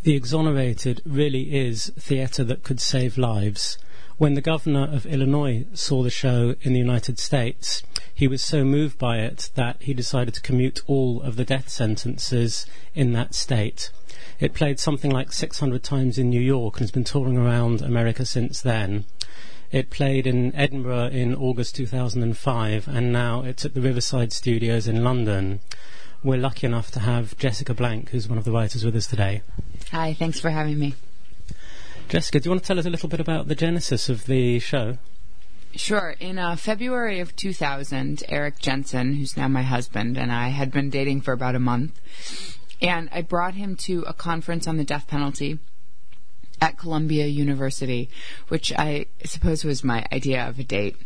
The Exonerated really is theatre that could save lives. When the governor of Illinois saw the show in the United States, he was so moved by it that he decided to commute all of the death sentences in that state. It played something like 600 times in New York and has been touring around America since then. It played in Edinburgh in August 2005, and now it's at the Riverside Studios in London. We're lucky enough to have Jessica Blank, who's one of the writers, with us today. Hi, thanks for having me. Jessica, do you want to tell us a little bit about the genesis of the show? Sure. In February of 2000, Eric Jensen, who's now my husband, and I had been dating for about a month, and I brought him to a conference on the death penalty at Columbia University, which I suppose was my idea of a date.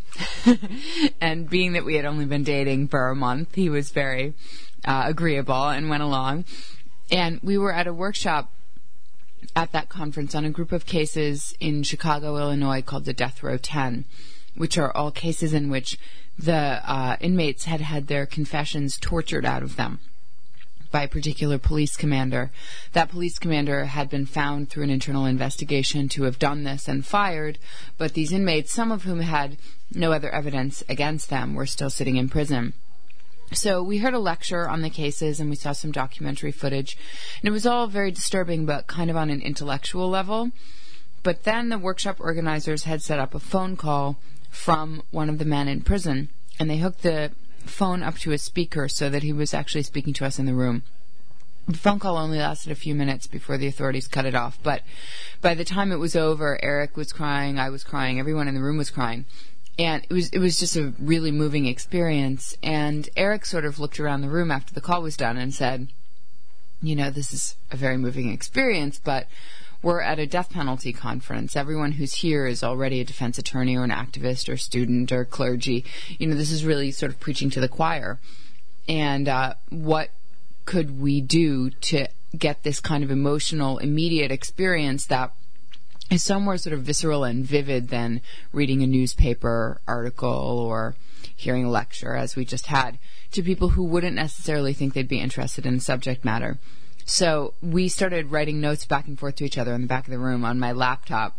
And being that we had only been dating for a month, he was very agreeable and went along. And we were at a workshop at that conference on a group of cases in Chicago, Illinois, called the Death Row 10, which are all cases in which the inmates had had their confessions tortured out of them by a particular police commander. That police commander had been found through an internal investigation to have done this and fired, but these inmates, some of whom had no other evidence against them, were still sitting in prison. So we heard a lecture on the cases and we saw some documentary footage. And it was all very disturbing, but kind of on an intellectual level. But then the workshop organizers had set up a phone call from one of the men in prison, and they hooked the phone up to a speaker so that he was actually speaking to us in the room. The phone call only lasted a few minutes before the authorities cut it off. But by the time it was over, Eric was crying, I was crying, everyone in the room was crying. And it was just a really moving experience. And Eric sort of looked around the room after the call was done and said, you know, this is a very moving experience, but we're at a death penalty conference. Everyone who's here is already a defense attorney or an activist or student or clergy. You know, this is really sort of preaching to the choir. And what could we do to get this kind of emotional, immediate experience that is somewhere sort of visceral and vivid than reading a newspaper article or hearing a lecture, as we just had, to people who wouldn't necessarily think they'd be interested in the subject matter. So we started writing notes back and forth to each other in the back of the room on my laptop.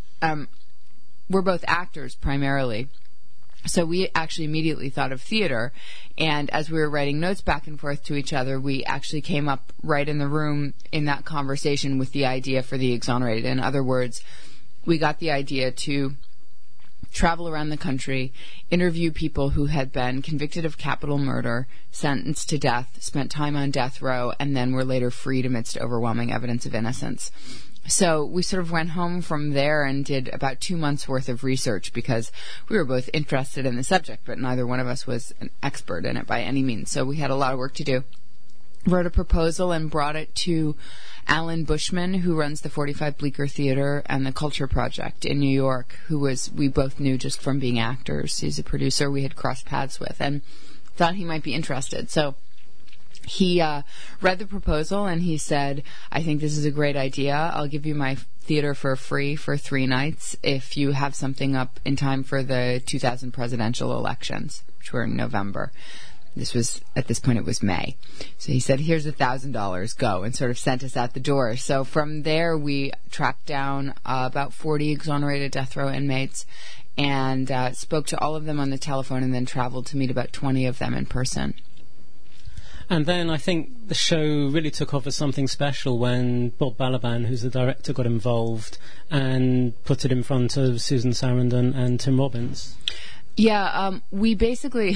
We're both actors primarily, so we actually immediately thought of theater. And as we were writing notes back and forth to each other, we actually came up right in the room in that conversation with the idea for the Exonerated. In other words, we got the idea to travel around the country, interview people who had been convicted of capital murder, sentenced to death, spent time on death row, and then were later freed amidst overwhelming evidence of innocence. So we sort of went home from there and did about 2 months' worth of research because we were both interested in the subject, but neither one of us was an expert in it by any means. So we had a lot of work to do. Wrote a proposal and brought it to Alan Bushman, who runs the 45 Bleecker Theater and the Culture Project in New York, we both knew just from being actors. He's a producer we had crossed paths with and thought he might be interested. So he read the proposal and he said, I think this is a great idea. I'll give you my theater for free for 3 nights if you have something up in time for the 2000 presidential elections, which were in November. At this point, it was May. So he said, here's $1,000, go, and sort of sent us out the door. So from there, we tracked down about 40 exonerated death row inmates and spoke to all of them on the telephone and then traveled to meet about 20 of them in person. And then I think the show really took off as something special when Bob Balaban, who's the director, got involved and put it in front of Susan Sarandon and Tim Robbins. Yeah, we basically,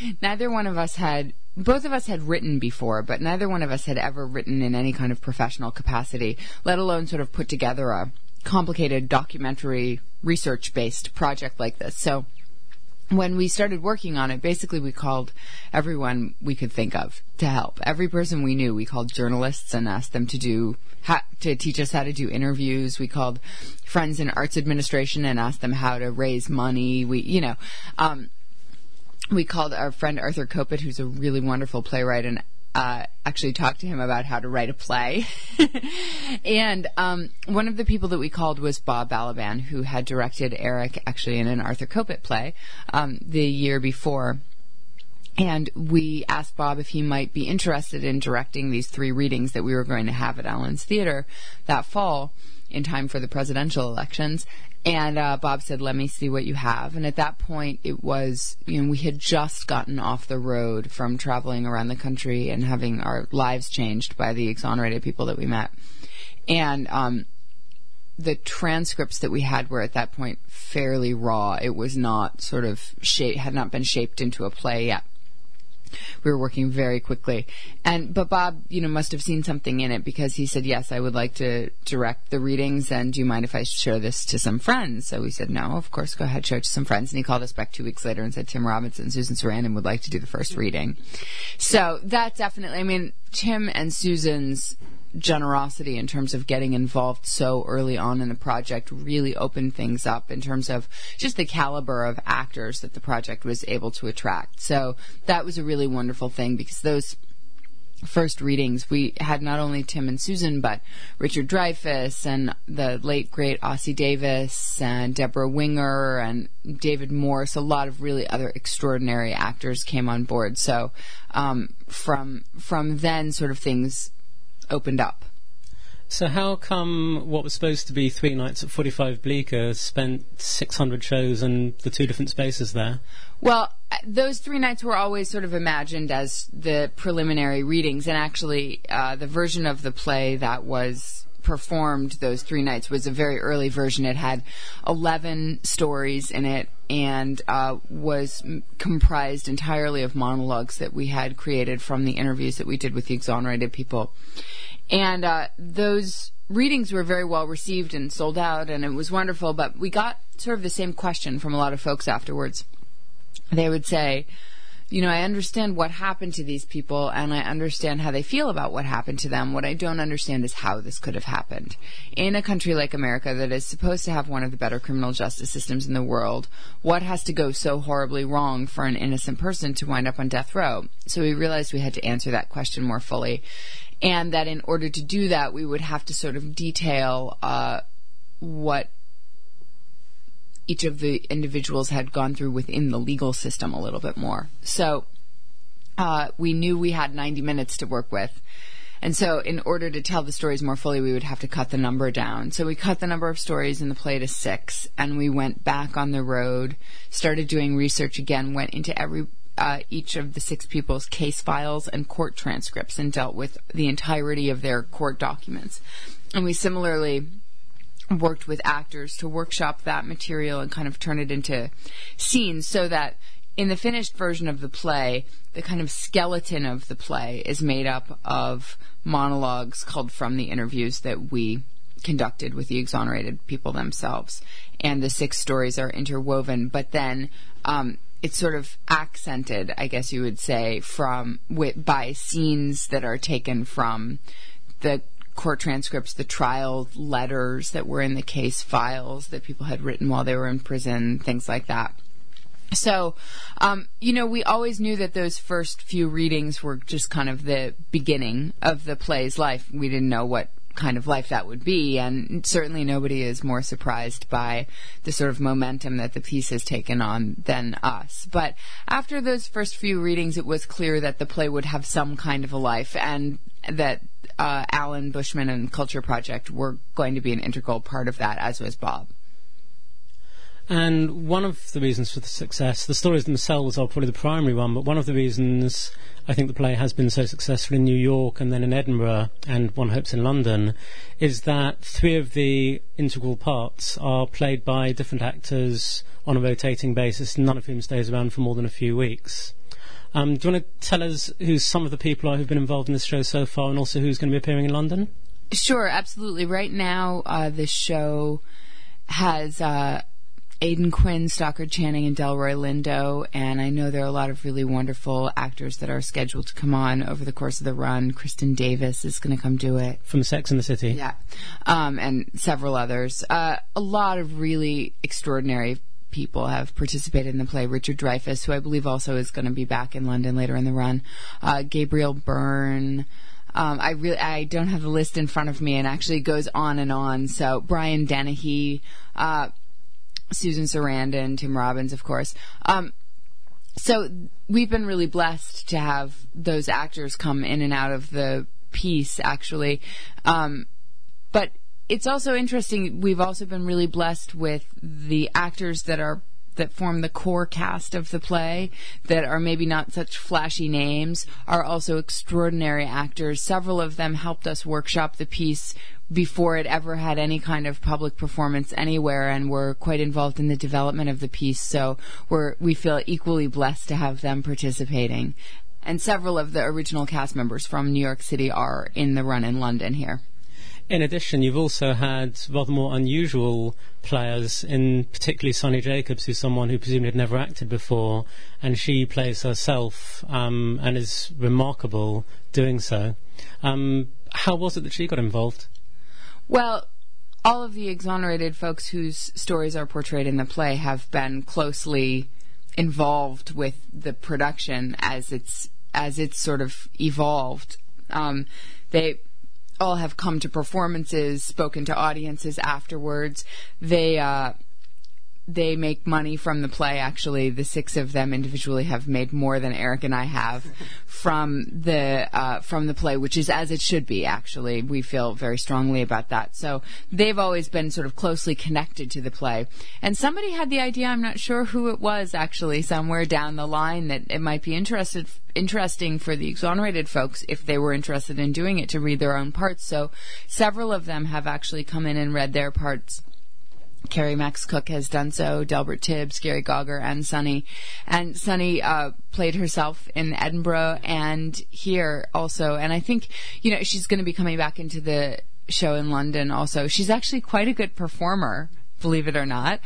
both of us had written before, but neither one of us had ever written in any kind of professional capacity, let alone sort of put together a complicated documentary research-based project like this. So when we started working on it, basically we called everyone we could think of to help. Every person we knew, we called journalists and asked them to teach us how to do interviews. We called friends in arts administration and asked them how to raise money. We called our friend Arthur Kopit, who's a really wonderful playwright, and actually talked to him about how to write a play. And one of the people that we called was Bob Balaban, who had directed Eric actually in an Arthur Kopit play the year before. And we asked Bob if he might be interested in directing these 3 readings that we were going to have at Allen's Theater that fall in time for the presidential elections. And Bob said, let me see what you have. And at that point, it was, we had just gotten off the road from traveling around the country and having our lives changed by the exonerated people that we met. And the transcripts that we had were at that point fairly raw. It was not sort of had not been shaped into a play yet. We were working very quickly. But Bob, must have seen something in it, because he said, yes, I would like to direct the readings, and do you mind if I show this to some friends? So we said, no, of course, go ahead, show it to some friends. And he called us back 2 weeks later and said, Tim Robinson and Susan Sarandon would like to do the first reading. So that definitely, Tim and Susan's generosity in terms of getting involved so early on in the project really opened things up in terms of just the caliber of actors that the project was able to attract. So that was a really wonderful thing, because those first readings, we had not only Tim and Susan, but Richard Dreyfuss and the late, great Ossie Davis and Deborah Winger and David Morse. A lot of really other extraordinary actors came on board. So from then, sort of things opened up. So how come what was supposed to be 3 nights at 45 Bleecker spent 600 shows and the 2 different spaces there? Well, those 3 nights were always sort of imagined as the preliminary readings, and actually the version of the play that was performed those 3 nights was a very early version. It had 11 stories in it and was comprised entirely of monologues that we had created from the interviews that we did with the exonerated people. And those readings were very well received and sold out, and it was wonderful, but we got sort of the same question from a lot of folks afterwards. They would say, I understand what happened to these people, and I understand how they feel about what happened to them. What I don't understand is how this could have happened. In a country like America that is supposed to have one of the better criminal justice systems in the world, what has to go so horribly wrong for an innocent person to wind up on death row? So we realized we had to answer that question more fully, and that in order to do that, we would have to sort of detail what each of the individuals had gone through within the legal system a little bit more. So we knew we had 90 minutes to work with. And so in order to tell the stories more fully, we would have to cut the number down. So we cut the number of stories in the play to 6, and we went back on the road, started doing research again, went into each of the 6 people's case files and court transcripts and dealt with the entirety of their court documents. And we similarly worked with actors to workshop that material and kind of turn it into scenes, so that in the finished version of the play, the kind of skeleton of the play is made up of monologues culled from the interviews that we conducted with the exonerated people themselves. And the 6 stories are interwoven, but then it's sort of accented, I guess you would say, by scenes that are taken from the court transcripts, the trial letters that were in the case files that people had written while they were in prison, things like that. So, we always knew that those first few readings were just kind of the beginning of the play's life. We didn't know what kind of life that would be, and certainly nobody is more surprised by the sort of momentum that the piece has taken on than us. But after those first few readings, it was clear that the play would have some kind of a life, and that Alan Bushman and Culture Project were going to be an integral part of that, as was Bob. And one of the reasons for the success, the stories themselves are probably the primary one, but one of the reasons I think the play has been so successful in New York and then in Edinburgh and one hopes in London is that 3 of the integral parts are played by different actors on a rotating basis, none of whom stays around for more than a few weeks. Do you want to tell us who some of the people are who've been involved in this show so far, and also who's going to be appearing in London? Sure, absolutely. Right now, the show has Aidan Quinn, Stockard Channing, and Delroy Lindo, and I know there are a lot of really wonderful actors that are scheduled to come on over the course of the run. Kristen Davis is going to come do it. From Sex and the City. Yeah, and several others. A lot of really extraordinary people have participated in the play. Richard Dreyfuss, who I believe also is going to be back in London later in the run. Gabriel Byrne. I don't have the list in front of me, and actually goes on and on. So Brian Dennehy, Susan Sarandon, Tim Robbins, of course. So we've been really blessed to have those actors come in and out of the piece, actually. But it's also interesting, we've also been really blessed with the actors that form the core cast of the play, that are maybe not such flashy names, are also extraordinary actors. Several of them helped us workshop the piece before it ever had any kind of public performance anywhere, and were quite involved in the development of the piece. So we feel equally blessed to have them participating. And several of the original cast members from New York City are in the run in London here. In addition, you've also had rather more unusual players, in particularly Sunny Jacobs, who's someone who presumably had never acted before, and she plays herself and is remarkable doing so. How was it that she got involved? Well, all of the exonerated folks whose stories are portrayed in the play have been closely involved with the production as it's sort of evolved. They all have come to performances, spoken to audiences afterwards. They make money from the play. Actually, the 6 of them individually have made more than Eric and I have from the play, which is as it should be. Actually, we feel very strongly about that. So they've always been sort of closely connected to the play. And somebody had the idea, I'm not sure who it was actually, somewhere down the line, that it might be interesting for the exonerated folks, if they were interested in doing it, to read their own parts. So several of them have actually come in and read their parts. Carrie Max Cook has done so, Delbert Tibbs, Gary Gauger, and Sunny. And Sunny played herself in Edinburgh and here also. And I think, she's going to be coming back into the show in London also. She's actually quite a good performer, believe it or not.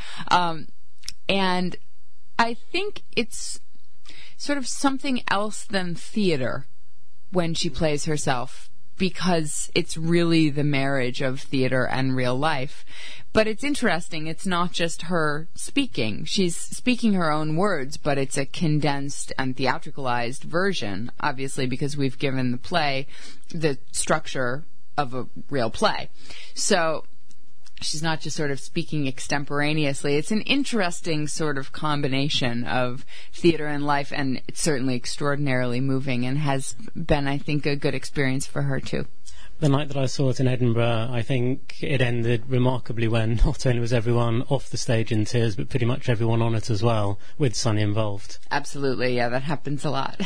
And I think it's sort of something else than theater when she plays herself, because it's really the marriage of theater and real life. But it's interesting. It's not just her speaking. She's speaking her own words, but it's a condensed and theatricalized version, obviously, because we've given the play the structure of a real play. So she's not just sort of speaking extemporaneously. It's an interesting sort of combination of theater and life, and it's certainly extraordinarily moving and has been, I think, a good experience for her, too. The night that I saw it in Edinburgh, I think it ended remarkably when not only was everyone off the stage in tears, but pretty much everyone on it as well, with Sunny involved. Absolutely, yeah, that happens a lot.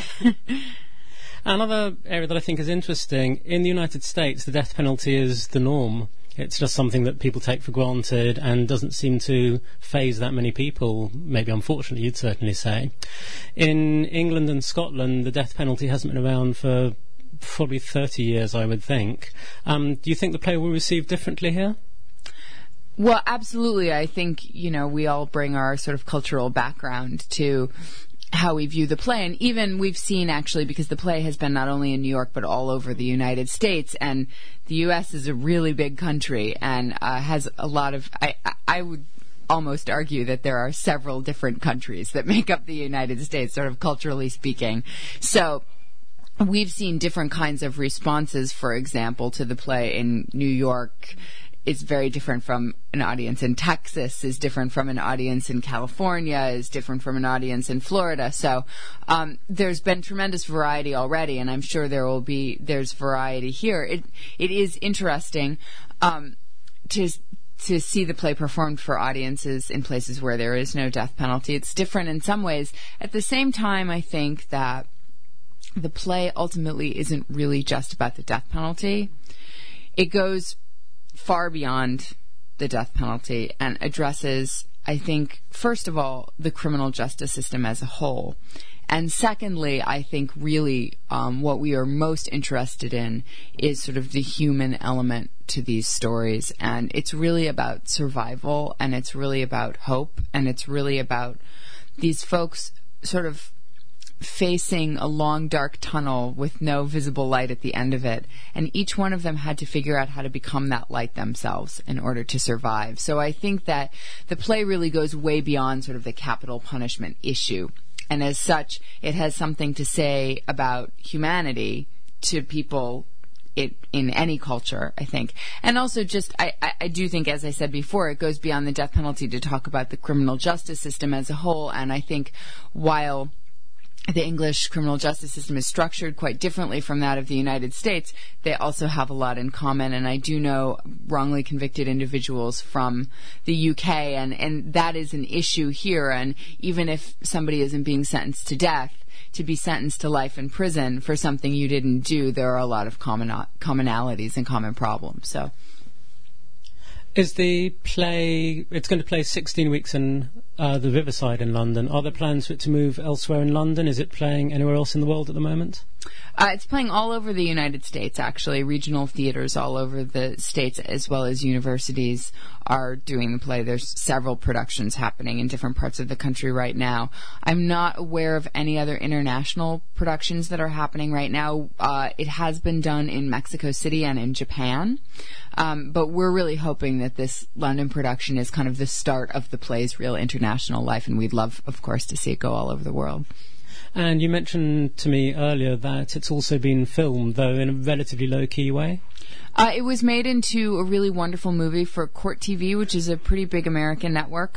Another area that I think is interesting, in the United States, the death penalty is the norm. It's just something that people take for granted and doesn't seem to faze that many people, maybe unfortunately you'd certainly say. In England and Scotland, the death penalty hasn't been around for probably 30 years, I would think. Do you think the play will receive differently here? Well, absolutely. I think, we all bring our sort of cultural background to how we view the play. And even we've seen, actually, because the play has been not only in New York, but all over the United States. And the U.S. is a really big country and has a lot of... I would almost argue that there are several different countries that make up the United States, sort of culturally speaking. So we've seen different kinds of responses, for example, to the play in New York. Is very different from an audience in Texas, is different from an audience in California, is different from an audience in Florida. So there's been tremendous variety already, and I'm sure there's variety here. It is interesting to see the play performed for audiences in places where there is no death penalty. It's different in some ways. At the same time, I think that the play ultimately isn't really just about the death penalty. It goes far beyond the death penalty and addresses, I think, first of all, the criminal justice system as a whole. And secondly, I think really what we are most interested in is sort of the human element to these stories. And it's really about survival, and it's really about hope, and it's really about these folks sort of facing a long, dark tunnel with no visible light at the end of it. And each one of them had to figure out how to become that light themselves in order to survive. So I think that the play really goes way beyond sort of the capital punishment issue. And as such, it has something to say about humanity to people in any culture, I think. And also just, I do think, as I said before, it goes beyond the death penalty to talk about the criminal justice system as a whole. And I think while the English criminal justice system is structured quite differently from that of the United States, they also have a lot in common. And I do know wrongly convicted individuals from the UK, and that is an issue here. And even if somebody isn't being sentenced to death, to be sentenced to life in prison for something you didn't do, there are a lot of commonalities and common problems. So, is the play, it's going to play 16 weeks in the Riverside in London. Are there plans for it to move elsewhere in London? Is it playing anywhere else in the world at the moment? It's playing all over the United States, actually. Regional theaters all over the states, as well as universities, are doing the play. There's several productions happening in different parts of the country right now. I'm not aware of any other international productions that are happening right now. It has been done in Mexico City and in Japan, but we're really hoping that this London production is kind of the start of the play's real international life, and we'd love, of course, to see it go all over the world. And you mentioned to me earlier that it's also been filmed, though in a relatively low-key way. It was made into a really wonderful movie for Court TV, which is a pretty big American network.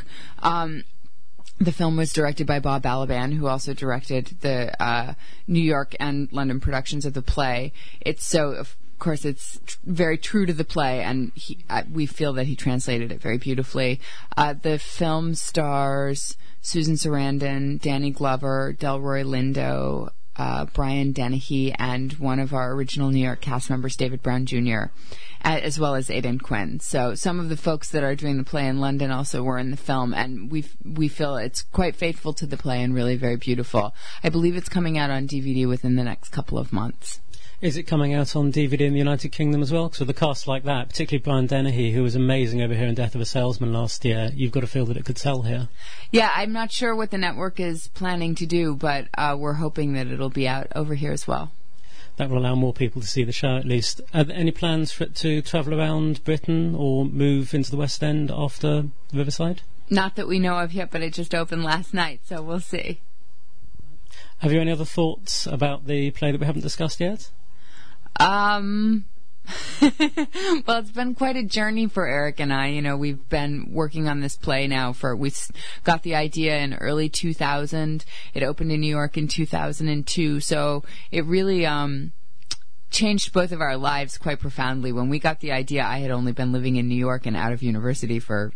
The film was directed by Bob Balaban, who also directed the New York and London productions of the play. Of course, it's very true to the play, and we feel that he translated it very beautifully. The film stars Susan Sarandon, Danny Glover, Delroy Lindo, Brian Dennehy, and one of our original New York cast members, David Brown Jr., as well as Aidan Quinn. So some of the folks that are doing the play in London also were in the film, and we feel it's quite faithful to the play and really very beautiful. I believe it's coming out on DVD within the next couple of months. Is it coming out on DVD in the United Kingdom as well? Because with a cast like that, particularly Brian Dennehy, who was amazing over here in Death of a Salesman last year, you've got to feel that it could sell here. Yeah, I'm not sure what the network is planning to do, but we're hoping that it'll be out over here as well. That will allow more people to see the show, at least. Are there any plans for it to travel around Britain or move into the West End after Riverside? Not that we know of yet, but it just opened last night, so we'll see. Have you any other thoughts about the play that we haven't discussed yet? Well, it's been quite a journey for Eric and I. You know, we've been working on this play now we got the idea in early 2000. It opened in New York in 2002. So it really, changed both of our lives quite profoundly. When we got the idea, I had only been living in New York and out of university for,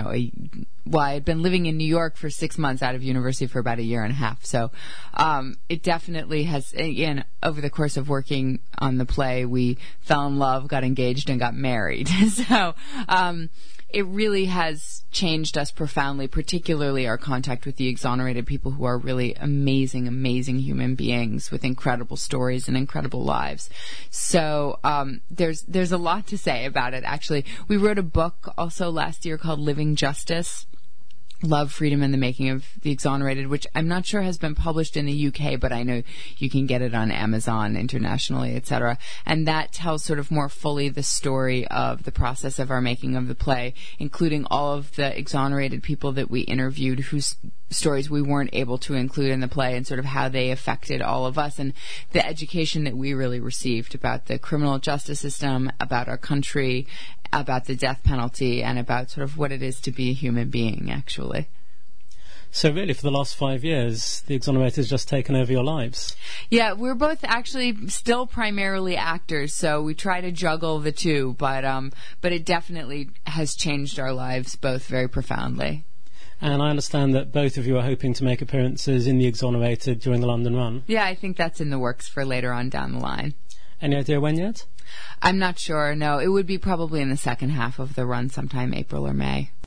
I had been living in New York for 6 months, out of university for about a year and a half. So it definitely has, again, over the course of working on the play, we fell in love, got engaged, and got married. So it really has changed us profoundly, particularly our contact with the exonerated people, who are really amazing, amazing human beings with incredible stories and incredible lives. So there's a lot to say about it, actually. We wrote a book also last year called Living Justice: Love, Freedom, and the Making of the Exonerated, which I'm not sure has been published in the UK, but I know you can get it on Amazon internationally, etc. And that tells sort of more fully the story of the process of our making of the play, including all of the exonerated people that we interviewed whose stories we weren't able to include in the play, and sort of how they affected all of us, and the education that we really received about the criminal justice system, about our country, about the death penalty, and about sort of what it is to be a human being, actually. So really, for the last 5 years, the Exonerated has just taken over your lives. Yeah, we're both actually still primarily actors, so we try to juggle the two, but it definitely has changed our lives both very profoundly. And I understand that both of you are hoping to make appearances in the Exonerated during the London run. Yeah, I think that's in the works for later on down the line. Any idea when yet? I'm not sure, no. It would be probably in the second half of the run, sometime April or May.